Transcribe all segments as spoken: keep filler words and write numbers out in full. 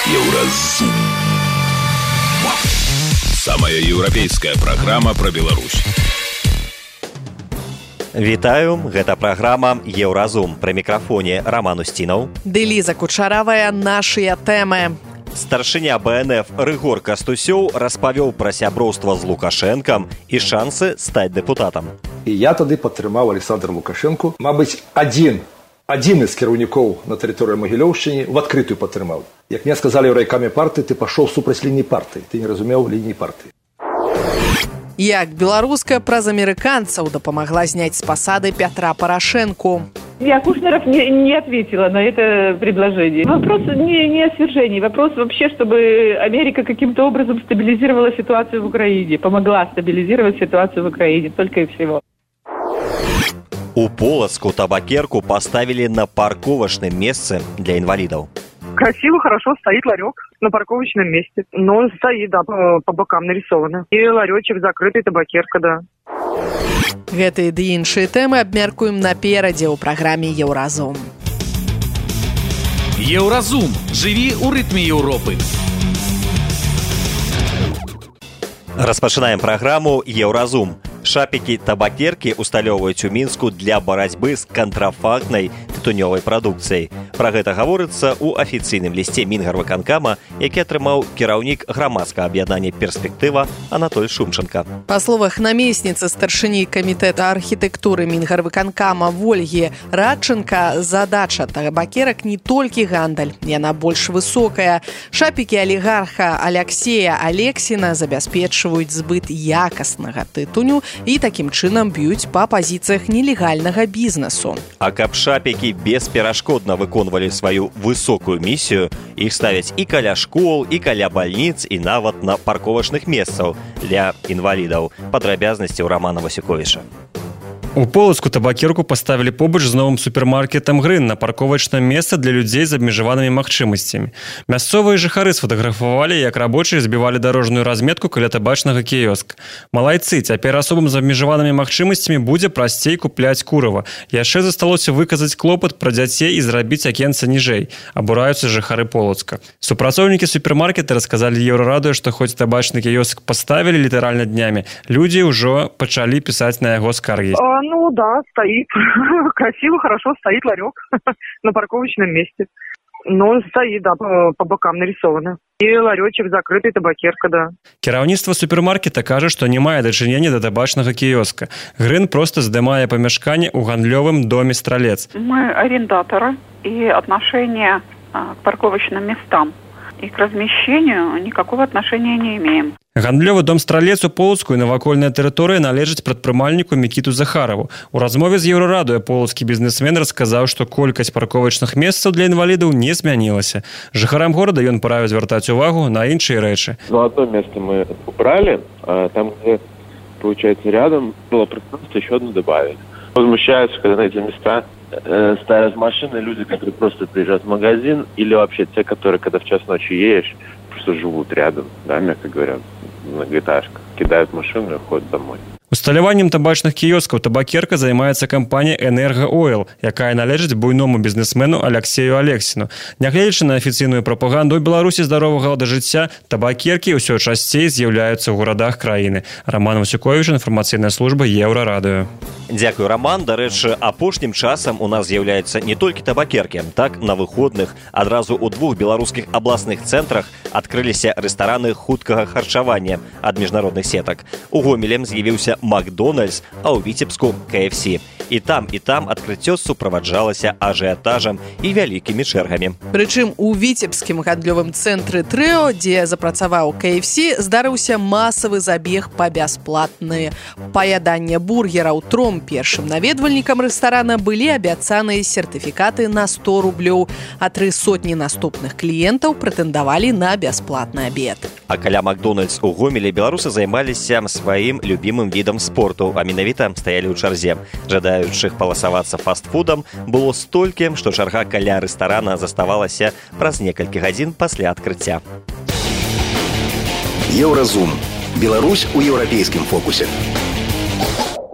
Еўразум. Самая еўрапейская праграма пра Беларусь. Вітаю, гэта праграма «Еўразум». Пры мікрафоне Роман Устінаў. Ды Ліза Кучаравая, нашыя тэмы. Старшыня Бэ Эн Эф Рыгор Кастусёў распавёў пра сяброўства з Лукашэнкам і шансы стаць дэпутатам. І я тады падтрымаў Александра Лукашэнку. Мабыць, адзін, адзін з кіраўнікоў на тэрыторыі Магілёўшчыны в адкрытую падтрымаў. Як мне сказалі ў райкаме партыі, ты пашоў супраць лініі партыі. Ты не разумеў лініі партыі. Як беларуская праз амерыканцаў дапамагла зняць з пасады Пятра Порошенку. Я Кушнеров не, не ответила на это предложение. Вопрос не, не о свержении, вопрос вообще, чтобы Америка каким-то образом стабилизировала ситуацию в Украине, помогла стабилизировать ситуацию в Украине, только и всего. У Полацку табакерку поставили на парковочном месте для инвалидов. Красиво, хорошо, стоит ларек на парковочном месте. Но он стоит, да, по, по бокам нарисовано. И ларечек закрытый, табакерка, да. Гэтыя ды іншыя тэмы абмяркуем наперадзе ў праграме «Еўразум». «Еўразум». Жыві ў рытме Еўропы. Распачынаем праграму «Еўразум». Шапікі табакеркі усталёўваюць у Мінску для барацьбы з кантрафактнай тытунёвай прадукцыяй. Пра гэта гаворыцца ў афіцыйным лісце Мінгарвыканкама, які атрымаў кіраўнік грамадскага аб'яднання «Перспектыва» Анатоль Шумченко. Па словах намесніцы старшыні камітэта архітэктуры Мінгарвыканкама Вольгі Радченка, задача табакерак не толькі гандаль, яна больш высокая. Шапікі алігарха Аляксея Алексіна забяспечваюць збыт якаснага тытуню і такім чынам б'юць па пазіцыях нелегальнага бізнесу. А каб шапікі бесперашкодна выконвалі сваю высокую місію, іх ставяць і каля школ, і каля бальніц, і нават на парковачных месцаў для інвалідаў. Падрабязнасці ў Романа Васюковіча. У Полацку табакерку поставілі побач з новым супермаркетам «Грын» на парковачным месцы для людзей з абмежаванымі магчымасцямі. Мясцовыя жыхары сфотаграфавалі, як рабочыя збівалі дарожную разметку каля табачнага кіёска. Малайцы, цяпер асобам з абмежаванымі магчымасцямі будзе прасцей купляць курыва. Яшчэ засталося выказаць клопат пра дзяцей і зрабіць акенца ніжэй. Абураюцца жыхары Полацка. Супрацоўнікі супермаркета расказалі Еўрарадыё, што хоць табачны кіёск паставілі літаральна днямі, людзі ўжо пачалі пісаць на яго скаргі. Ну да, стоит. Красиво, хорошо, стоит ларек на парковочном месте. Но он стоит, да, по, по бокам нарисовано. И ларечек закрытый, табакерка, да. Кіраўніцтва супермаркета кажа, што не мае дачынення да табачнага кіёска. «Грын» проста здымае памяшканне ў гандлёвым доме «Стралец». Мы арендаторы, и отношение к парковочным местам и к размещению никакого отношения не имеем. Гандлёвы дом «Стралец» у Полацку і навакольная тэрыторыя належыць прадпрымальніку Мікіту Захараву. У размове з Еўрарадыё полацкі бізнесмен расказаў, што колькасць парковачных месцаў для інвалідаў не змянілася. Жыхарам горада ён параіў звяртаць увагу на іншыя рэчы. Ну, одно место мы убрали, а там, где, получается, рядом было пространство, еще одно добавили. Возмущаются, когда на эти места э, ставят машины, люди, которые просто приезжают в магазин, или вообще те, которые, когда в час ночи едешь, просто живут рядом, да, мягко говоря, в многоэтажках, кидают машину и ходят домой. Усталяваннем табачных кіёскаў табакерка займаецца кампанія «Энерго Ойл», якая належыць буйному бізнесмену Аляксею Алексіну. Нягледзячы на афіцыйную прапаганду ў Беларусі здаровага ладу жыцця, табакеркі ўсё часцей з'яўляюцца ў горадах краіны. Роман Васюковіч, інфармацыйная служба Еўрарадыё. Дзякуй, Роман. Дарэчы, апошнім часам у нас з'яўляюцца не толькі табакеркі. Так, на выходных адразу ў двух беларускіх абласных цэнтрах адкрыліся рэстараны хуткага харчавання ад міжнародных сетак. У Гомелем з'явіўся Макдональдс, а ў Віцебску Ка Эф Сі. І там, і там адкрыццё суправаджалася ажыятажам і вялікімі чэргамі. Прычым у віцебскім гандлёвым цэнтры «Трыо», дзе запрацаваў Ка Эф Сі, здарыўся масавы забег па бясплатнае паяданне бургераў. Тром першым наведвальнікам рэстарана былі абяцаныя сертыфікаты на сто рублёў, а тры сотні наступных кліентаў прэтэндавалі на бясплатны абед. А каля Макдональдс у Гомелі беларусы займаліся сваім любімым відам спорту, а менавіта стаялі ў чарзе. Жадаючых паласавацца фастфудам было столькі, што чарга каля рэстарана заставалася праз некалькі гадзін пасля адкрыцця. Еўразум. Беларусь у еўрапейскім фокусе.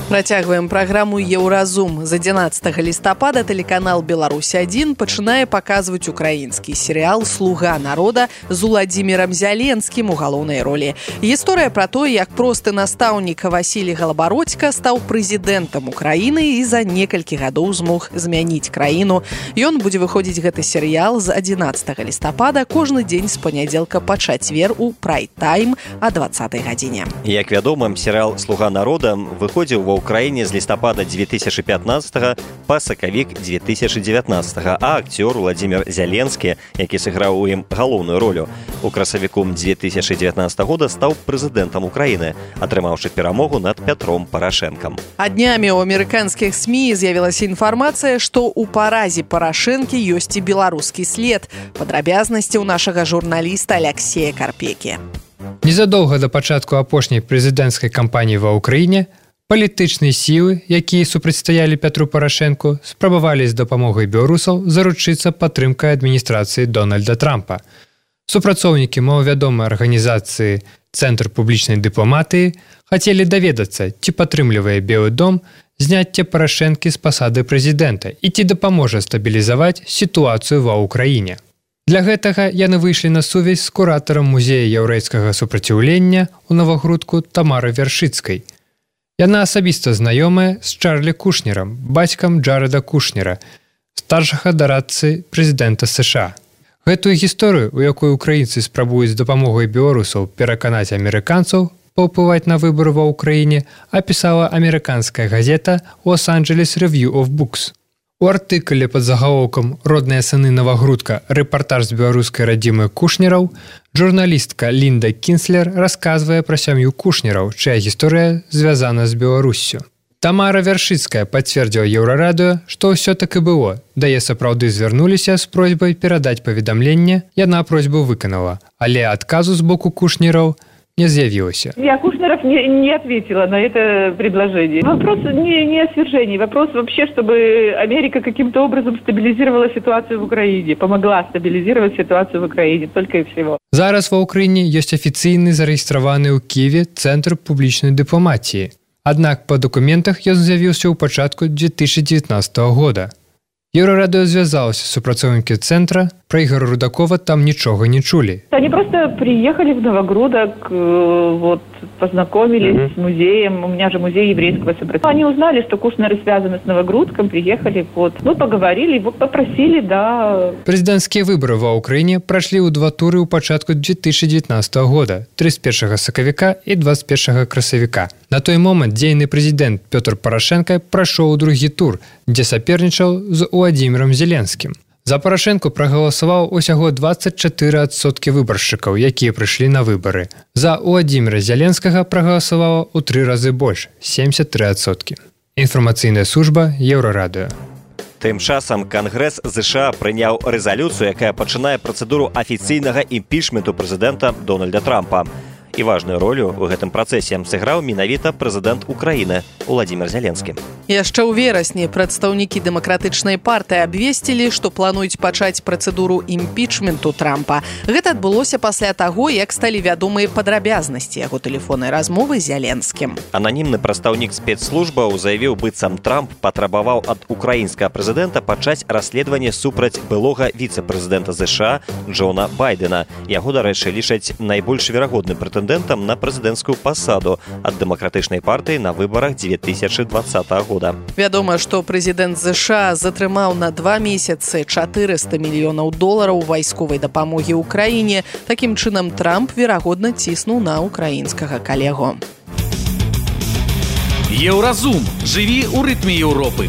Працягваем праграму «Еўразум». З адзінаццатага лістапада тэлеканал «Беларусь адзін» пачынае паказваць украінскі серыял «Слуга народа» з Уладзімірам Зяленскім у галоўнай ролі. Гісторыя пра тое, як просты настаўнік Васілій Галабародзька стаў прэзідэнтам Украіны і за некалькі гадоў змог змяніць краіну. Ён будзе выходзіць гэты серыял з адзінаццатага лістапада кожны дзень з панядзелка па чацвер у прайм-тайм а дваццатай гадзіне. Як вядома, серыял «Слуга народа» выходзіў ва Украине с листопада две тысячи пятнадцатого по сакавік две тысячи девятнадцатого, а актер Владимир Зеленский, які сыграў у ім галоўную ролю, у красавіку две тысячи девятнадцатого года стаў прэзідэнтам Украины, атрымаўшы перамогу над Петром Порошенком. А днямі ў амерыканскіх СМІ з'явілася інфармацыя, што ў паразе Порошенкі ёсць і беларускі след. Падрабязнасці ў нашага журналіста Алексея Карпекі. Незадоўга да пачатку апошняй прэзідэнцкай кампаніі ва ўкраіне палітычныя сілы, якія супрацьстаялі Петру Порошенку, спрабавалі з дапамогай беларусаў заручыцца падтрымкай адміністрацыі Дональда Трампа. Супрацоўнікі малавядомай арганізацыі «Цэнтр публічнай дыпламатыі» хацелі даведацца, ці падтрымлівае Белы дом зняцце Порошенкі з пасады прэзідэнта і ці дапаможа стабілізаваць сітуацыю ва ўкраіне. Для гэтага яны выйшлі на сувязь з куратарам музея яўрэйскага супраціўлення ў Новагрудку Тамарай Вяршыцкай. Яна асабіста знаёмая з Чарлі Кушнерам, бацькам Джарэда Кушнера, старшага дарадцы прэзідэнта США. Гэтую гісторыю, у якой украінцы спрабуюць з дапамогай беларусаў пераканаць амерыканцаў паўплываць на выбары ва ўкраіне, апісала амерыканская газета «Los Angeles Review of Books». У артыкуле пад загалоўкам «Родныя сыны Новагрудка. Рэпартаж з беларускай радзімы Кушнераў» журналістка Лінда Кінслер расказвае пра сям'ю Кушнераў, чая гісторыя звязана з Беларуссю. Тамара Вяршыцкая пацвердзіла Еўрарадыё, што ўсё так і было. Да яе сапраўды звярнуліся з просьбай перадаць паведамленне, яна просьбу выканала, але адказу з боку Кушнераў не з'явілася. Я Кушнеров не, не ответила на это предложение. Вопрос не, не о свержении, вопрос вообще, чтобы Америка каким-то образом стабилизировала ситуацию в Украине, помогла стабилизировать ситуацию в Украине, только и всего. Зараз ва Ўкраіне ёсць афіцыйны зарэгістраваны ў Кіеве Цэнтр публічнай дыпламатіі. Аднак па дакументах ён з'явіўся ў пачатку две тысячи девятнадцатого года. Еўрарадыё звязалася з супрацоўнікі цэнтра, пра Ігора Рудакова там нічога не чулі. Они просто приехали в Новогрудок, вот, познакомились mm-hmm. с музеем, у меня же музей еврейского сопротивления. Они узнали, что Кушнеры связаны с Новогрудком, приехали, вот, мы поговорили, вот, попросили, да. Прэзідэнцкія выбары ва Ўкраіне прашлі ў два туры ў пачатку две тысячи девятнадцатого года, тридцать первого сакавіка і двадцать первого красавіка. На той момант дзейны прэзідэнт Пётр Порошенко прайшоў у другі тур, дзе сапернічаў з Уладзімірам Зеленскім. За Порошенко прагаласаваў усяго двадцать четыре адсоткі выбаршчыкаў, якія прыйшлі на выбары. За Уладзіміра Зеленскага прагаласавала ў тры разы больш – семьдесят три адсоткі. Інфармацыйная служба Еўрарадыё. Тым часам Кангрэс ЗША прыняў рэзалюцыю, якая пачынае працэдуру афіцыйнага імпічменту прэзідэнта Дональда Трампа. І важную ролю ў гэтым працэсе сыграў менавіта прэзідэнт Украіны Уладзімір Зеленскі. Яшчэ ў верасні прадстаўнікі дэмакратычнай партыі абвесцілі, што плануюць пачаць працэдуру імпічменту Трампа. Гэта адбылося пасля таго, як сталі вядомыя падрабязнасці яго тэлефоннай размовы з Зеленскім. Ананімны прадстаўнік спецслужбаў заявіў, быццам Трамп патрабаваў ад украінскага прэзідэнта пачаць расследаванне супраць былога віцэ-прэзідэнта ЗША Джона Байдена. Яго, дарэчы, лічаць найбольш верагодным прэтэндэнтам на прэзідэнцкую пасаду ад дэмакратычнай партыі на выбарах две тысячи двадцатого года. Вядома, што прэзідэнт ЗША затрымаў на два месяцы четыреста мільёнаў долараў вайсковай дапамогі ўкраіне. Такім чынам Трамп, верагодна, ціснуў на украінскага калегу. Еўразум. Жыві ў рытме Еўропы.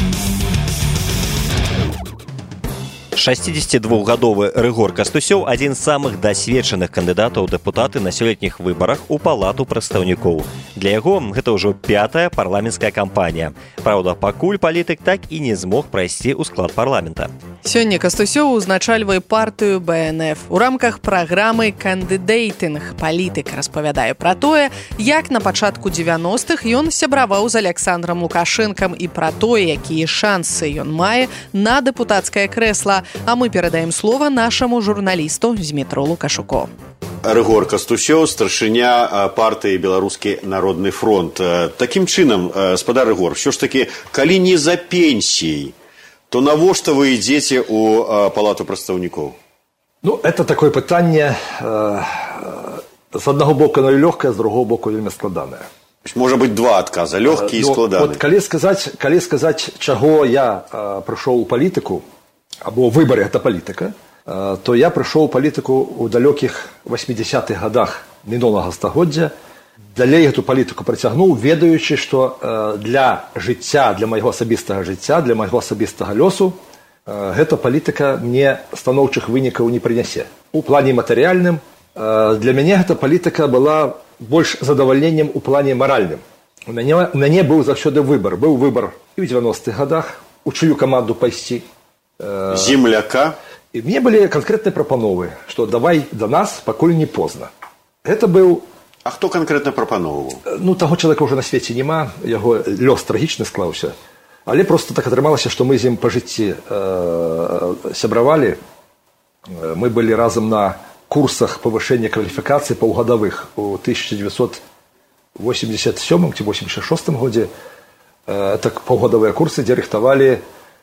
шасцідзесятидвухгадовы Рыгор Кастусёў адзін з самых дасведчаных кандыдатаў ў дэпутаты на сёлетніх выбарах у палату прадстаўнікоў. Для яго гэта ўжо пятая парламенцкая кампанія. Праўда, пакуль палітык так і не змог прайсці ў склад парламента. Сёння Кастусёў узначальвае партыю Бэ Эн Эф. У рамках праграмы «Кандыдейтынг» палітык распавядае пра тое, як на пачатку дзевяностых ён сябраваў з Александром Лукашэнкам і пра тое, якія шансы ён мае на дэпутацкае крэсла. А мы перадаем слова нашаму журналісту Змітру Лукашуку. Рыгор Кастусёў, старшыня партыі Беларускі народны фронт. Такім чынам, спадар Рыгор, ўсё ж такі, калі не за пенсіяй, то навошта вы ідзеце ў палату прадстаўнікоў? Ну, это такое пытанне, з аднаго боку оно лёгкае, з другого боку вельмі складанае. Можа быць два адказа, лёгкі і складаны. Вот, калі сказаць, калі сказаць, чаго я прыйшоў у палітыку, або выбары гэта палітыка, то я прыйшоў у палітыку ў далёкіх восьмідзесятых гадах мінулага стагоддзя. Далей гэту палітыку працягнуў, ведаючы, што для жыцця, для майго асабістага жыцця, для майго асабістага лёсу, гэта палітыка мне станоўчых вынікаў не прынясе. У плане матэрыяльным для мяне гэта палітыка была больш задавальненнем у плане маральным. У мяне, у мяне быў заўсёды выбар. Быў выбар і ў дзевяностых гадах, у чыю каманду пайсці. Земляка. І мне былі канкрэтныя прапановы, што давай да нас, пакуль не позна. Гэта быў... А хто канкрэтна прапановваў? Ну, таго чалавека ўжо на свеце няма, яго лёс трагічны склаўся. Але просто так атрымалася, што мы з ім па жыцці э, сябравалі. Мы былі разам на курсах павышэння кваліфікацыі паўгадавых у тысяча девятьсот восемьдесят сёмым ці восемьдесят шостым годзе. Э, так паўгадавыя курсы, дзе рыхтавалі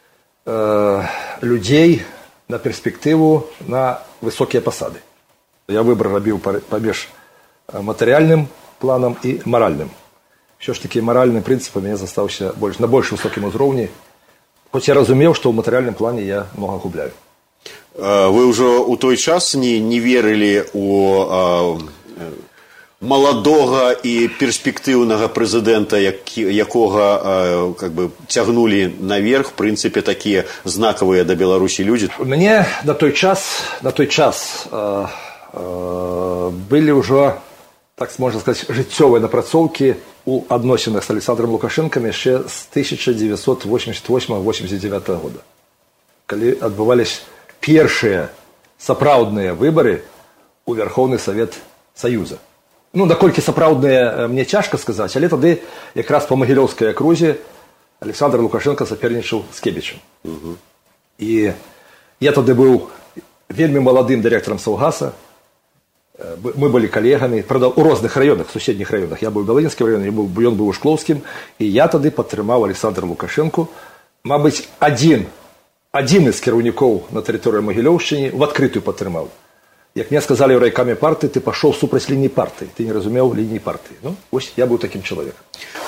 э, людзей на перспектыву на высокія пасады. Я выбор рабіў паміж матэрыяльным планам і маральным. Все ж таки маральны прынцып у мяне застаўся больш, на больш высокім узроўні. Хоць я разумеў, што ў матэрыяльным плане я многа губляю. Вы ўжо ў той час не, не верылі у а, маладога і перспектыўнага прэзідэнта, як, якога а, как бы, цягнулі наверх, в прынцыпе, такія знакавыя да Беларусі людзі? У мяне на той час, на той час а, а, былі ўжо, так можна сказаць, жыццёвыя напрацоўкі у адносінах з Александром Лукашенком яшчэ з тысяча девятьсот восемьдесят восьмого — восемьдесят девятого года, калі адбывались першыя сапраўдныя выбары у Верховны Савет Саюза. Ну, наколькі сапраўдныя, мне цяжка сказаць, але тады якраз па Магілёўскай акрузе Александр Лукашенко сапернічаў з Кебічем. Угу. І я тады быў вельмі маладым дырэктарам Саўгаса. Мы былі калегамі, правда, у розных раёнах, суседніх раёнах. Я быў у Балынскім раёне, ён быў у Шклоўскім, і я тады падтрымаў Александра Лукашенку. Мабыць, адзін, адзін з кіраўнікоў на тэрыторыі Магілёўшчыны в адкрытую падтрымаў. Як мне сказалі ў райкаме партыі, ты пашоў супраць лініі партыі, ты не разумеў лініі партыі. Ну, вось я быў такім чалавекам.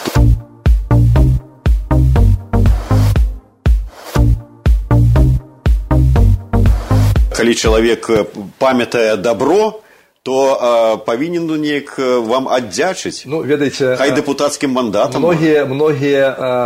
Калі чалавек памятае дабро, то а, павінен неяк вам аддзячыць. Ну, ведаеце, хай дэпутацкім мандатам. Многія, многія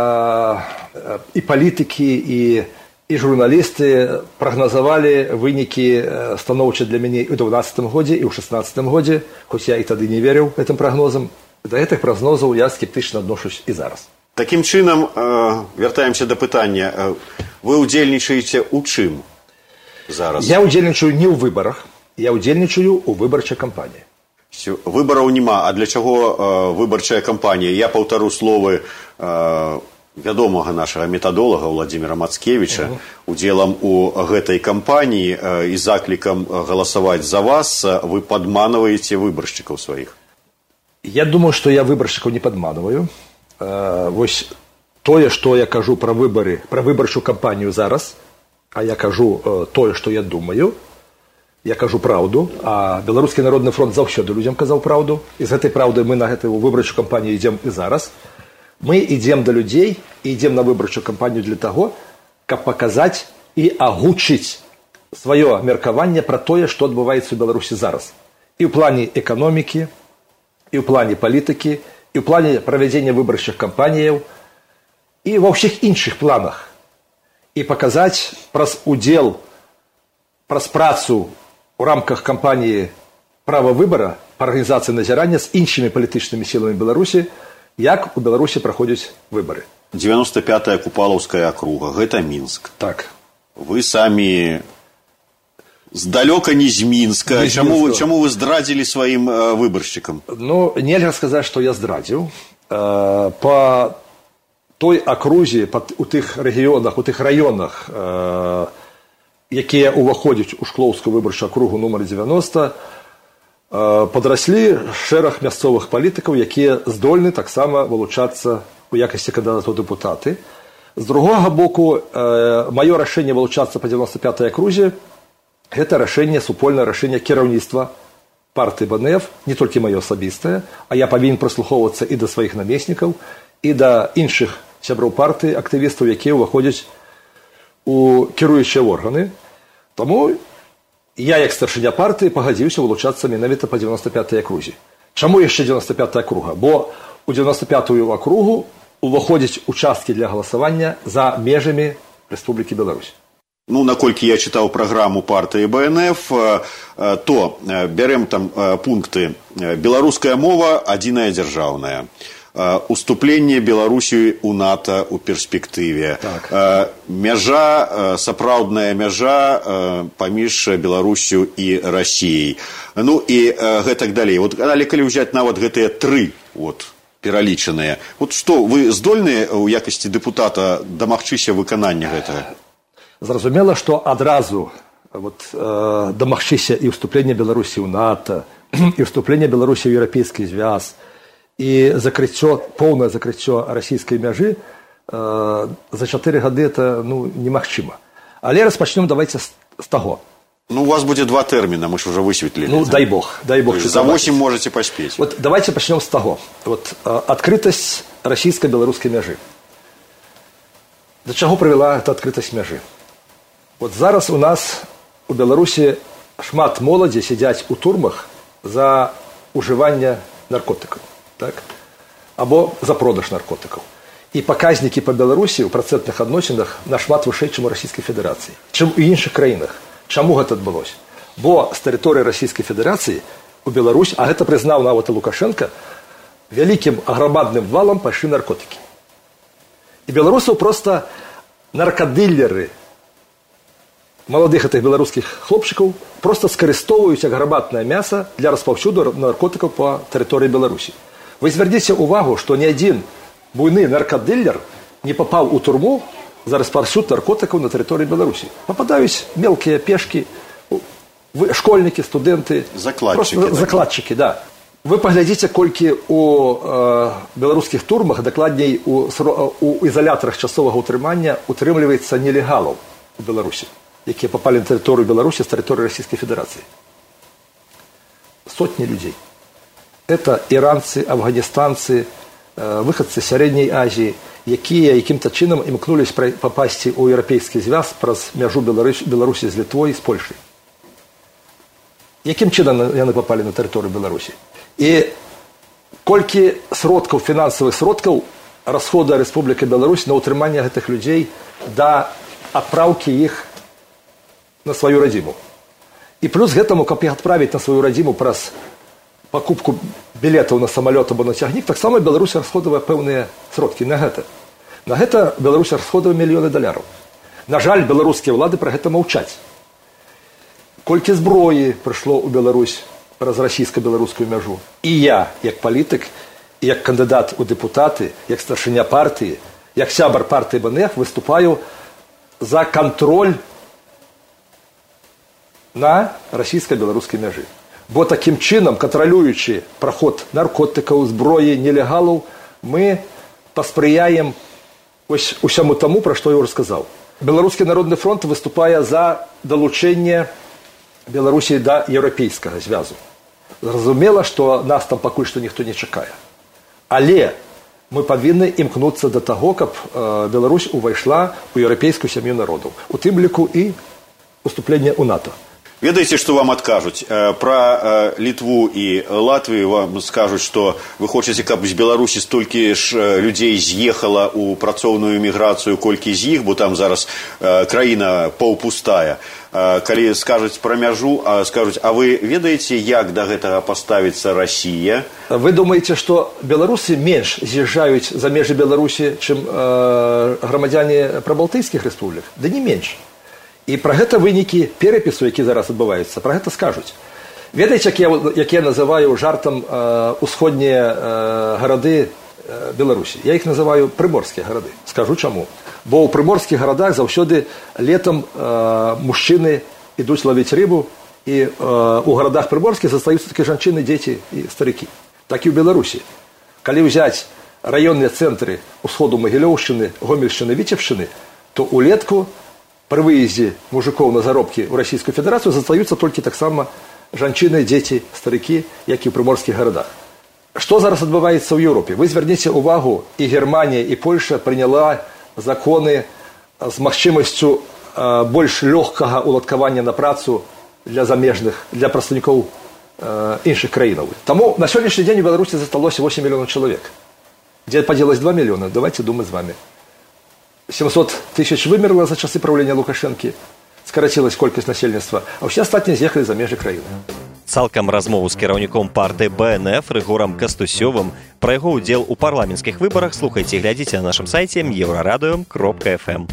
а, і палітыкі, і, і журналісты прагназавалі вынікі станоўча для мяне і ў дванаццатым годзе, і ў шаснаццатым годзе, хоць я і тады не верыў гэтым прагнозам. Да гэтых прагнозаў я скептычна адношусь і зараз. Такім чынам, а, вяртаемся да пытання. Вы ўдзельнічаеце ў чым зараз? Я ўдзельнічаю не ў выбарах. Я ўдзельнічаю ў выбарчай кампаніі. Выбараў няма. А для чаго э, выбарчая кампанія? Я паўтару словы э, вядомага нашага метадолага Владзіміра Мацкевіча. Uh-huh. Удзелам у гэтай кампаніі э, і заклікам галасаваць за вас вы падманваеце выбаршчыкаў сваіх. Я думаю, што я выбаршчыкаў не падманваю. Э, вось тое, што я кажу пра выбары, пра выбарчую кампанію зараз, а я кажу э, тое, што я думаю, я кажу праўду, а Беларускі народны фронт заўсёды людзям казаў праўду. І з гэтай праўдай мы на гэтую выбарчую кампанію ідзем і зараз. Мы ідзем да людзей і ідзем на выбарчую кампанію для таго, каб паказаць і агучыць сваё меркаванне пра тое, што адбываецца ў Беларусі зараз. І ў плане эканомікі, і ў плане палітыкі, і ў плане правядзення выбарчых кампаніяў, і ва ўсіх іншых планах. І паказаць праз удзел, праз працу у рамках кампаніі права выбара па арганізацыі назірання з іншымі палітычнымі сіламі Беларусі, як у Беларусі праходзяць выбары. девяносто пятая Купалаўская акруга, гэта Мінск. Так. Вы самі здалёка не з Мінска. Не чаму, вы, чаму вы здрадзілі сваім э, выбаршчыкам? Ну, нельга сказаць, што я здрадзіў. Э, па той акрузе, па, у тых рэгіёнах, у тых раёнах, э, якія ўваходзяць у Шклоўскую выбарчую акругу нумар девяносто, падраслі шэраг мясцовых палітыкаў, якія здольны таксама вылучацца у якасці кандыдата ў дэпутаты. З другога боку, маё рашэнне вылучацца па дзевяносто пятай акрузе – гэта рашэнне, супольнае рашэнне кіраўніцтва партыі бэ эн эф, не толькі маё асабістае, а я павінен прыслухоўвацца і да сваіх намеснікаў, і да іншых сяброў партыі, актывістаў, якія ўваходзяць у кіруючыя органы. Таму я, як старшыня партыі, пагадзіўся вылучацца менавіта па дзевяносто пятай акрузе. Чаму яшчэ дзевяносто пятая акруга? Бо у дзевяносто пятую акругу уваходзяць участкі для галасавання за межамі Рэспублікі Беларусь. Ну, наколькі я чытаў праграму партыі бэ эн эф, то бярем там пункты: беларуская мова адзіная дзяржаўная, уступленне Беларусі ў НАТО ў перспектыве, так. Мяжа, сапраўдная мяжа паміж Беларусю і Расіяй. Ну і гэтак далей. Вот, але калі ўзяць нават гэтыя тры вот, пералічаныя, вот што, вы здольныя ў якасці дэпутата дамагчыся выканання гэтага? Зразумела, што адразу вот, э, дамагчыся і ўступлення Беларусі ў НАТО, і ўступлення Беларусі ў еўрапейскі звяз, і закрыццё, поўнае закрыццё расійскай мяжы э, за чатыры гады это ну, немагчыма. Але распачнём давайте з, з таго. Ну, у вас будзе два тэрміна, мы ж уже высветлілі. Ну, дай бог, дай бог. За восемь можете паспець. Вот давайте пачнём з таго. Вот, э, адкрытасць расійска-беларускай мяжы. Да чаго прывяла эта адкрытасць мяжы? Вот зараз у нас у Беларусі шмат моладзі сядзяць у турмах за ўжыванне наркотыкаў, так? Або за продаж наркотыкаў. І паказнікі па Беларусі ў працэнтных адносінах нашмат вышэй, чым у Расійскай Федэрацыі, чым у іншых краінах. Чаму гэта адбылося? Бо з тэрыторыі Расійскай Федэрацыі у Беларусь, а гэта прызнаў нават і Лукашенко, вялікім аграмадным валам пайшлі наркотыкі. І беларусаў проста наркадыллеры, маладых гэтых беларускіх хлопчыкаў проста скарыстоўваюць аграмаднае мяса для распаўсюду наркотыкаў па тэрыторыі Беларусі. Вы звярніце ўвагу, што ні адзін буйны наркадыллер не папаў у турму за распаўсюд наркотыкаў на тэрыторыі Беларусі. Пападаюць мелкія пешкі, школьнікі, студэнты, закладчыкі. Закладчыкі, да. Вы паглядзіце, колькі у э, беларускіх турмах, дакладней у, у ізалятарах часовага ўтрымання утрымліваецца нелегалаў у Беларусі, якія папалі на тэрыторыю Беларусі з тэрыторыі Расійскай Федэрацыі. Сотні людзей. Это іранцы, афганістанцы, выхадцы з Сярэдняй Азіі, якія якім-то чынам імкнулись папасці ў еўрапейскі звяз праз мяжу Беларусі з Літвой і з Польшай. Якім чынам яны папалі на тэрыторыю Беларусі? І колькі сродкаў, фінансавых сродкаў расхода Рэспубліка Беларусь на ўтрыманне гэтых людзей да адпраўкі іх на сваю радзіму. І плюс гэтаму, каб іх адправіць на сваю радзіму праз пакупку білетаў на самалёт або на цягнік, таксама Беларусь расходавае пэўныя сродкі на гэта. На гэта Беларусь расходавае мільёны даляраў. На жаль, беларускія ўлады пра гэта маўчаць. Колькі зброі прыйшло ў Беларусь праз расійска-беларускую мяжу. І я, як палітык, як кандыдат у дэпутаты, як старшыня партыі, як сябар партыі бэ эн эф выступаю за кантроль на расійска-беларускай мяжы. Бо такім чынам, кантралюючы праход наркотыкаў, зброі, нелегалаў, мы паспрыяем ось усяму таму, пра што я ўжо сказаў. Беларускі народны фронт выступае за далучэнне Беларусі да еўрапейскага звязу. Зразумела, што нас там пакуль што ніхто не чакае. Але мы павінны імкнуцца да таго, каб э, Беларусь увайшла ў еўрапейскую сям'ю народаў. У тым ліку і уступленне ў НАТО. Ведаеце, што вам адкажуць? Пра Літву і Латвію вам скажуць, што вы хочаце, каб з Беларусі столькі ж людзей з'ехала ў працоўную міграцыю, колькі з іх, бо там зараз краіна паўпустая. Калі скажуць пра мяжу, скажуць, а вы ведаеце, як да гэтага паставіцца Расія? Вы думаеце, што беларусы менш з'язджаюць за межы Беларусі, чым э, грамадзяне прабалтыйскіх рэспублік? Да не менш. І пра гэта вынікі перапісу, які зараз адбываюцца, пра гэта скажуць. Ведаеце, як я, як я называю жартам э, усходнія э, гарады э, Беларусі? Я іх называю прыморскія гарады. Скажу чаму. Бо ў прыморскіх гарадах заўсёды летам э, мужчыны ідуць лавіць рыбу И э, у городах Приморских застаются такие женщины, дети и старики. Так и в Беларуси. Коли взять районные центры усходу Могилевщины, Гомельщины, Витебщины, то улетку при выезде мужиков на заробки в Российскую Федерацию застаются только так само женщины, дети, старики, як и в приморских городах. Что зараз отбывается в Европе? Вы зверните увагу, и Германия, и Польша приняла законы с махчимостью э, больш легкого уладкавання на працу для замежных, для представников э, інших країнов. Тому на сегодняшний день в Беларуси засталось восемь миллионов человек. Где поделось два миллиона? Давайте думать с вами. семьсот тысяч вымерло за часы правления Лукашенко, скоротилась колькость населенства, а все остальные з'ехали за межи країни. Цалкам размову з кіраўніком партыі бэ эн эф Рыгорам Кастусёвым пра яго ўдзел у парламенцкіх выбарах слухайце і глядзіце на нашым сайце еўрарадыё кропка эф эм.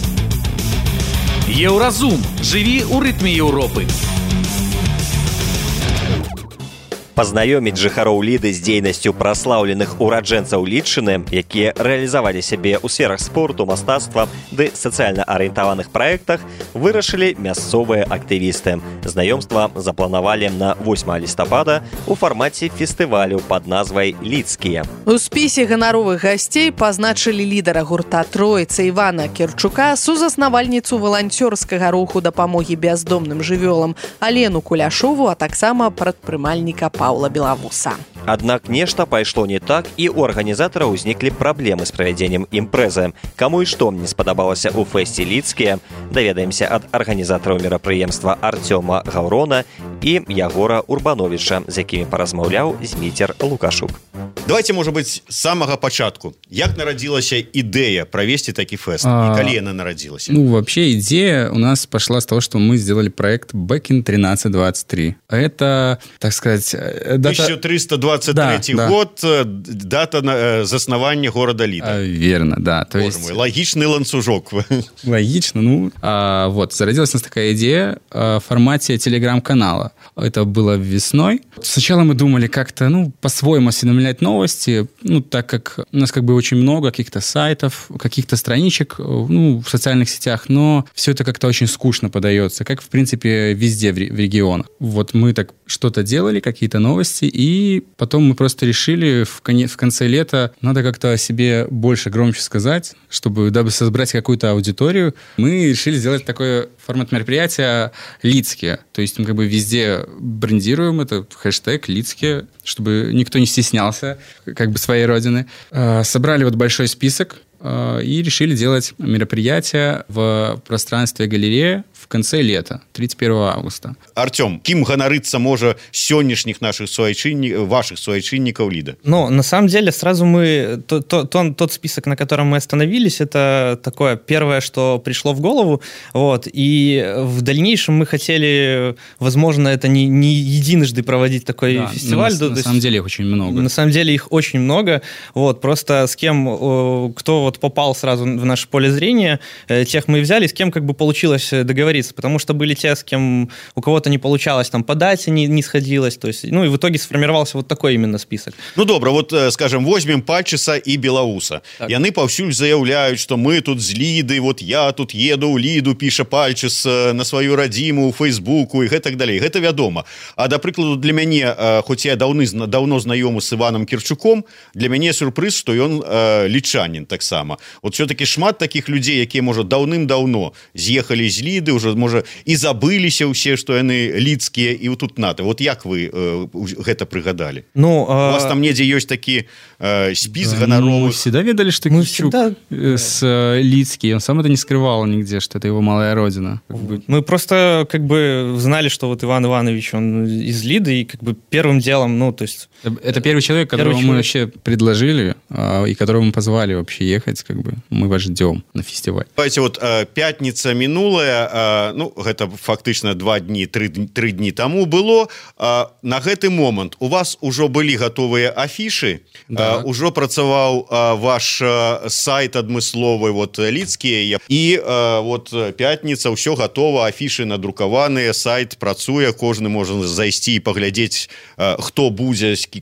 Еўразум. Жыві ў рытме Еўропы. Пазнаёміць жыхароў Ліды з дзейнасцю праслаўленых ураджэнцаў Лідчыны, якія рэалізавалі сябе ў сферах спорту, мастацтва ды сацыяльна арыентаваных праектах, вырашылі мясцовыя актывісты. Знаёмства запланавалі на восьмага лістапада ў фармаце фестывалю пад назвай «Лідскія». У спісе ганаровых гасцей пазначылі лідара гурта «Троіца» Івана Керчука, сузаснавальніцу валанцёрскага руху дапамогі бяздомным жывёлам Алену Куляшову, а таксама прадпрымальніка Паўла Белавуса. Аднак нешта пайшло не так, і ў арганізатара ўзніклі праблемы з правядзеннем імпрэзы. Каму і што не спадабалася ў фэсце «Лідскія», даведаемся ад арганізатараў мерапрыемства Артёма Гаўрона і Ягора Урбановича, з якімі паразмаўляў Зміцер Лукашук. Давайте, может быть, с самого початку. Як народилась идея провести таки фест? А, и коли она народилась? Ну, вообще идея у нас пошла с того, что мы сделали проект Бэкин тринадцать двадцать три. Это, так сказать... Дата... тысяча триста двадцать третий да, год, да. Дата заснования города Лида. А, верно, да. То Боже есть... мой, логичный ланцужок. Логично, ну... А, вот, зародилась у нас такая идея в формате телеграм-канала. Это было весной. Сначала мы думали как-то, ну, по-своему осведомлять новости, ну, так как у нас как бы очень много каких-то сайтов, каких-то страничек, ну, в социальных сетях, но все это как-то очень скучно подается, как, в принципе, везде в регионах. Вот мы так что-то делали, какие-то новости, и потом мы просто решили в, коне, в конце лета надо как-то о себе больше, громче сказать, чтобы, дабы собрать какую-то аудиторию. Мы решили сделать такой формат мероприятия «Лидские». То есть мы как бы везде брендируем это, хэштег «Лидские», чтобы никто не стеснялся как бы своей родины. Собрали вот большой список и решили делать мероприятие в пространстве галереи в конце лета, тридцать первого августа. Артём, кем ганарыцца можа сённяшних наших суайчынников, ваших суайчынников Лида? Ну, на самом деле, сразу мы... То, то, то, тот список, на котором мы остановились, это такое первое, что пришло в голову. Вот, и в дальнейшем мы хотели, возможно, это не, не единожды проводить такой да, фестиваль. На, на самом деле их очень много. На самом деле их очень много. Вот, просто с кем, кто вот попал сразу в наше поле зрения, тех мы и взяли, с кем как бы получилось договориться. Потому что были те, с кем у кого-то не получалось, там, по дате не, не сходилось. То есть, ну, и в итоге сформировался вот такой именно список. Ну, добра, вот, скажем, возьмем Пальчыса и Белауса. Так. Яны паўсюль заявляют, что мы тут з Лиды, вот я тут еду ў Лиду, піша Пальчыс на свою радзіму ў Фейсбуку и так далее. Гэта вядома. А, да прыкладу, для мяне, хоць я даўны, даўно знаёмы с Иваном Керчуком, для мяне сюрприз, что ён э, лічанін таксама. Вот все-таки шмат таких людей, якія, можа, даўным-даўно з'ехалі з Лиды, уже, можа, і забыліся ўсе, што яны лідскія, і тут нато. Вот як вы э, гэта прыгадалі? Ну, а... У вас там недзе ёсць такі э, спіс ганаровых. Мы всегда ведали, что мы Керчук всегда... с э, Лидский, он сам это не скрывал нигде, что это его малая родина. Как бы. Мы просто как бы знали, что вот Иван Иванович, он из Лиды, и как бы первым делом, ну, то есть... Это первый человек, которого первый мы человек. вообще предложили, э, и которого мы позвали вообще ехать, как бы, мы вас ждем на фестиваль. Давайте вот э, пятница минулая, э, ну, гэта фактычна два дні, тры, тры дні таму было. А, на гэты момант у вас ужо былі гатовыя афішы, да. а, ужо працаваў а, ваш а, сайт адмысловы, вот, лідскія, і а, вот пятніца, ўсё гатова, афішы надрукаваныя, сайт працуе, кожны можа зайсці і паглядзець, а, хто будзе, з,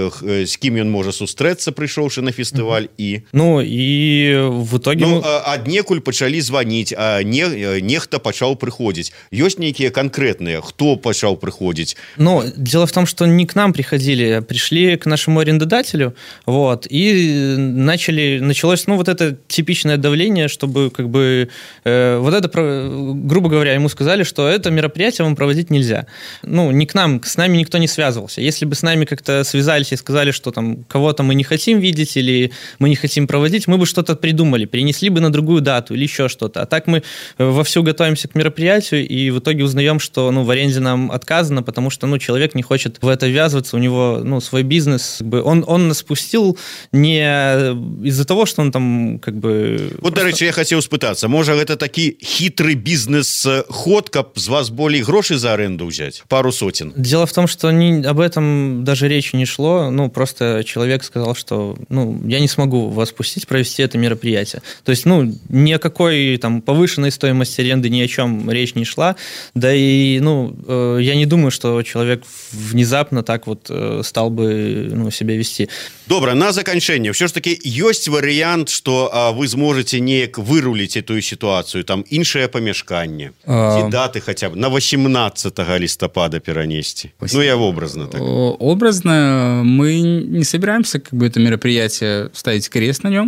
з кім ён можа сустрэцца, прыйшоўшы на фестываль, і... Ну, і в итоге... Ну, мы... аднекуль пачалі званіць, а не, нехта пачаў пачаў прыходзіць? Ёсць нейкія канкрэтныя, хто пачаў прыходзіць? Ну, дело в том, что не к нам приходили, а пришли к нашему арендодателю, вот, и начали, началось, ну, вот это типичное давление, чтобы, как бы, э, вот это, грубо говоря, ему сказали, что это мероприятие вам проводить нельзя. Ну, не к нам, с нами никто не связывался. Если бы с нами как-то связались и сказали, что там кого-то мы не хотим видеть или мы не хотим проводить, мы бы что-то придумали, перенесли бы на другую дату или еще что-то. А так мы вовсю готовимся к мероприятию и в итоге узнаем, что, ну, в аренде нам отказано, потому что, ну, человек не хочет в это ввязываться, у него, ну, свой бизнес, как бы, он, он нас пустил не из-за того, что он там, как бы... Вот, просто... до речі, я хотел спытаться, может, это таки хитрый бизнес-ход, каб с вас более гроши за аренду взять? Пару сотен. Дело в том, что не, об этом даже речи не шло, ну, просто человек сказал, что, ну, я не смогу вас пустить провести это мероприятие. То есть, ну, ни о какой там повышенной стоимости аренды ни о чем речь не шла, да и, ну, э, я не думаю, что человек внезапно так вот э, стал бы, ну, себя вести. Добра, на заканчэнне, все ж таки ёсць варыянт, што а, вы зможаце неяк выруліць эту сітуацыю, там іншае памяшканне, а... ці даты хаця б на восемнадцатого листопада перенести. Ну, я образно так. Образно мы не собираемся, как бы, это мероприятие ставить крест на нем.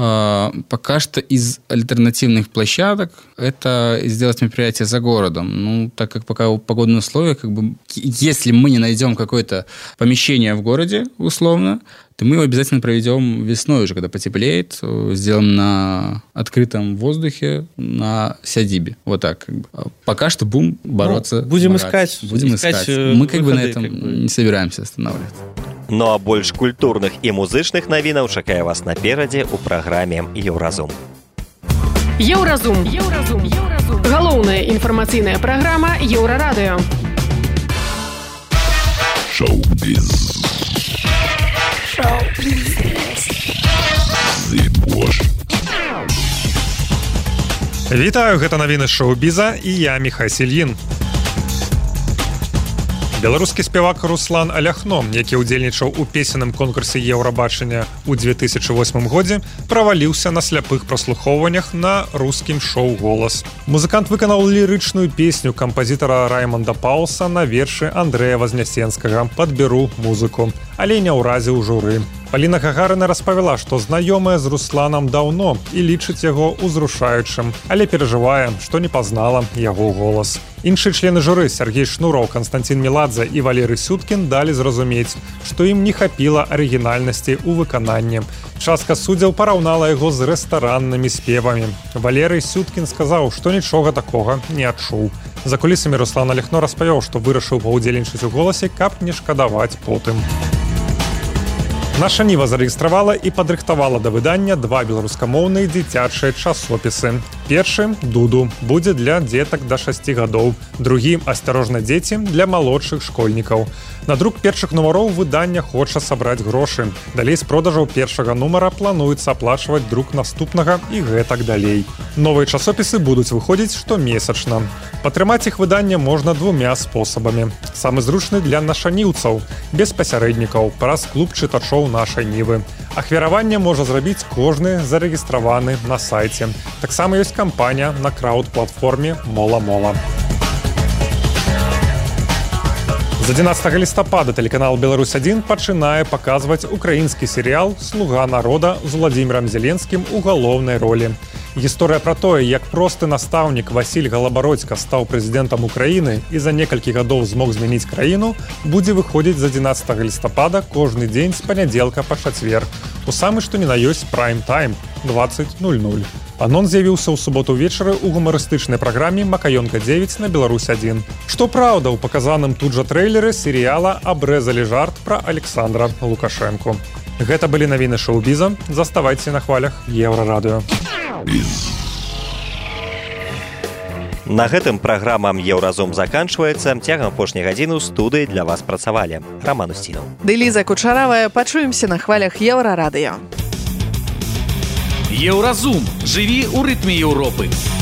Пока что из альтернативных площадок это сделать мероприятие за городом. Ну, так как пока погодные условия, как бы, если мы не найдем какое-то помещение в городе, условно, то мы его обязательно проведем весной уже, когда потеплеет, сделаем на открытом воздухе, на сядибе. Вот так, как бы. Пока что будем бороться. Ну, будем искать. Будем искать. искать. Мы как выходы, бы на этом как бы... не собираемся останавливаться. Ну а больш культурных і музычных навінаў чакае вас наперадзе ў праграме Еўразум. Еўразум. Еўразум. Еўразум. Галоўная інфармацыйная праграма Еўрарадыё. Шоу-біз. Шоу-біз. Зыбош. Вітаю, гэта навіны шоу-біза і я Міхай Сельін. Беларускі спявак Руслан Аляхно, які ўдзельнічаў у песенным конкурсе Еўрабачання ў две тысячы восьмым годзе, праваліўся на сляпых праслухоўваннях на рускім шоу «Голас». Музыкант выканаў лірычную песню кампазітара Раймонда Паўлса на вершы Андрэя Вазнясенскага «Падберу музыку», але не ўразіў журы. Паліна Гагарына распавяла, што знаёмая з Русланам даўно і лічыць яго ўзрушаючым, але перажывае, што не пазнала яго голас. Іншыя члены журы Сергей Шнураў, Константин Меладзе і Валерый Сюткін далі зразумець, што ім не хапіла арыгінальнасці ў выкананні. Частка суддзяў параўнала яго з рэстараннымі спевамі. Валерый Сюткін сказаў, што нічога такога не адчуў. За кулісамі Руслан Аляхно распавёў, што вырашыў паўдзельнічаць у голасе, каб не шкадаваць потым. Наша Ніва зарэгістравала і падрыхтавала да выдання два беларускамоўныя дзіцячыя часопісы. Першы «Дуду» будзе для дзетак да шасці гадоў, другі «Асцярожна, дзеці» для малодшых школьнікаў. На друк першых нумароў выдання хоча сабраць грошы. Далей з продажаў першага нумара плануецца аплачваць друк наступнага і гэтак далей. Новыя часопісы будуць выходзіць штомесячна. Падтрымаць іх выданне можна двумя спосабамі. Самы зручны для нашаніўцаў, без пасярэднікаў, праз клуб чытачоў нашай Нівы. Ахвяраванне можа зрабіць кожны зарэгістраваны на сайце. Таксама ёсць кампанія на крауд-платформе «Мола-Мола». З адзінаццатага лістапада тэлеканал «Беларусь адзін» пачынае паказваць украінскі серыял «Слуга народа» з Владзімірам Зеленскім у галоўнай ролі. Гісторыя пра тое, як просты настаўнік Васіль Галабародзька стаў прэзідэнтам Украіны і за некалькі гадоў змог змяніць краіну, будзе выходзіць з адзінаццатага лістапада кожны дзень з панядзелка па чацвер. У самы што ні на ёсць прайм-тайм дваццаць нуль нуль. Анонс з'явіўся ў суботу ўвечары ў гумарыстычнай праграме «Макаёнка дзевяць» на «Беларусь адзін». Што праўда, у паказаным тут жа трэйлеры серыяла абрэзалі жарт пра Александра Лукашэнку. Гэта былі навіны шоу-біза. Заставайце на хвалях Еўрарадыё. На гэтым праграма «Еўразум» заканчваецца. Цягам апошняй гадзіны ў студыі для вас працавалі Раман Устінаў. Ды Ліза Кучаравая. Пачуемся на хвалях Еўрарадыё. Еўразум. Жыві ў рытме Еўропы.